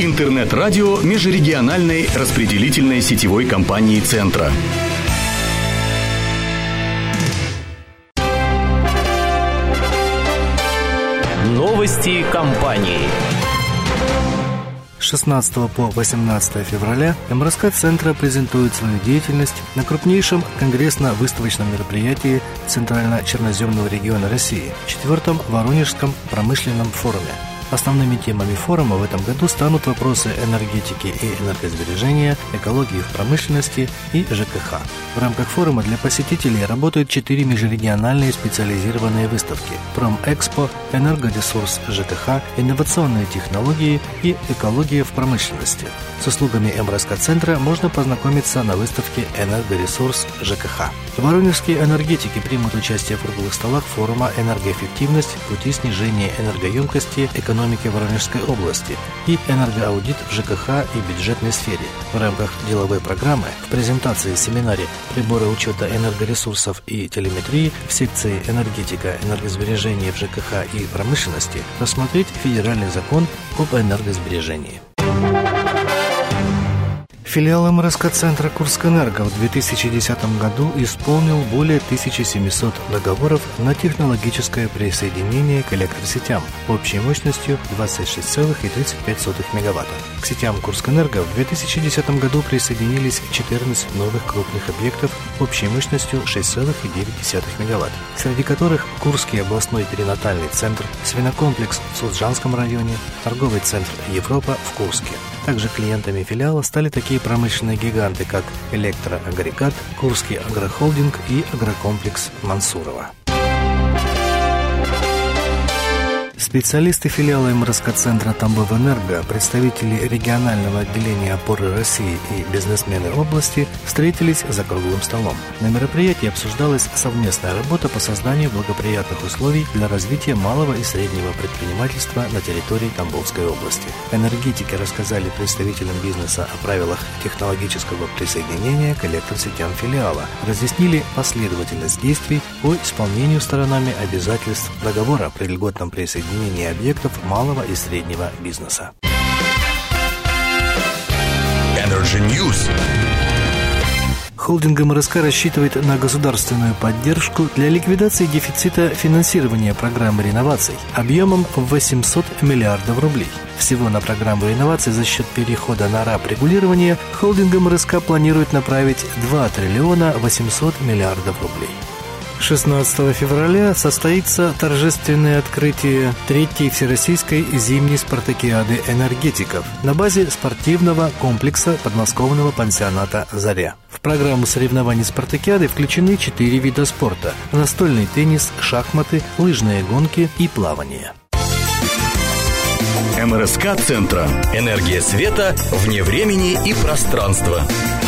Интернет-радио межрегиональной распределительной сетевой компании «Центра». Новости компании. С 16 по 18 февраля МРСК «Центра» презентует свою деятельность на крупнейшем конгрессно-выставочном мероприятии Центрально-Черноземного региона России, 4-м Воронежском промышленном форуме. Основными темами форума в этом году станут вопросы энергетики и энергосбережения, экологии в промышленности и ЖКХ. В рамках форума для посетителей работают 4 межрегиональные специализированные выставки: Промэкспо, энергоресурс ЖКХ, инновационные технологии и экология в промышленности. С услугами МРСК-центра можно познакомиться на выставке «Энергоресурс ЖКХ». Воронежские энергетики примут участие в круглых столах форума «Энергоэффективность. Пути снижения энергоемкости экономики Воронежской области» и «Энергоаудит в ЖКХ и бюджетной сфере». В рамках деловой программы в презентации семинаре «Приборы учета энергоресурсов и телеметрии» в секции «Энергетика, энергосбережение в ЖКХ и промышленности» рассмотреть федеральный закон об энергосбережении. Филиал МРСК-центра «Курскэнерго» в 2010 году исполнил более 1700 договоров на технологическое присоединение к электросетям общей мощностью 26,35 МВт. К сетям «Курскэнерго» в 2010 году присоединились 14 новых крупных объектов общей мощностью 6,9 МВт, среди которых Курский областной перинатальный центр, свинокомплекс в Суджанском районе, торговый центр «Европа» в Курске. Также клиентами филиала стали такие промышленные гиганты, как «Электроагрегат», «Курский агрохолдинг» и агрокомплекс «Мансурова». Специалисты филиала МРСК-центра «Тамбовэнерго», представители регионального отделения «Опоры России» и бизнесмены области встретились за круглым столом. На мероприятии обсуждалась совместная работа по созданию благоприятных условий для развития малого и среднего предпринимательства на территории Тамбовской области. Энергетики рассказали представителям бизнеса о правилах технологического присоединения к электросетям филиала, разъяснили последовательность действий по исполнению сторонами обязательств договора при льготном присоединении объектов малого и среднего бизнеса. Energy News. Холдинг МРСК рассчитывает на государственную поддержку для ликвидации дефицита финансирования программы реноваций объемом в 800 миллиардов рублей. Всего на программу реноваций за счет перехода на РАП регулирования холдинг МРСК планирует направить 2 триллиона 800 миллиардов рублей. 16 февраля состоится торжественное открытие 3-й Всероссийской зимней спартакиады энергетиков на базе спортивного комплекса подмосковного пансионата «Заря». В программу соревнований спартакиады включены 4 вида спорта: настольный теннис, шахматы, лыжные гонки и плавание. МРСК-центра. Энергия света вне времени и пространства.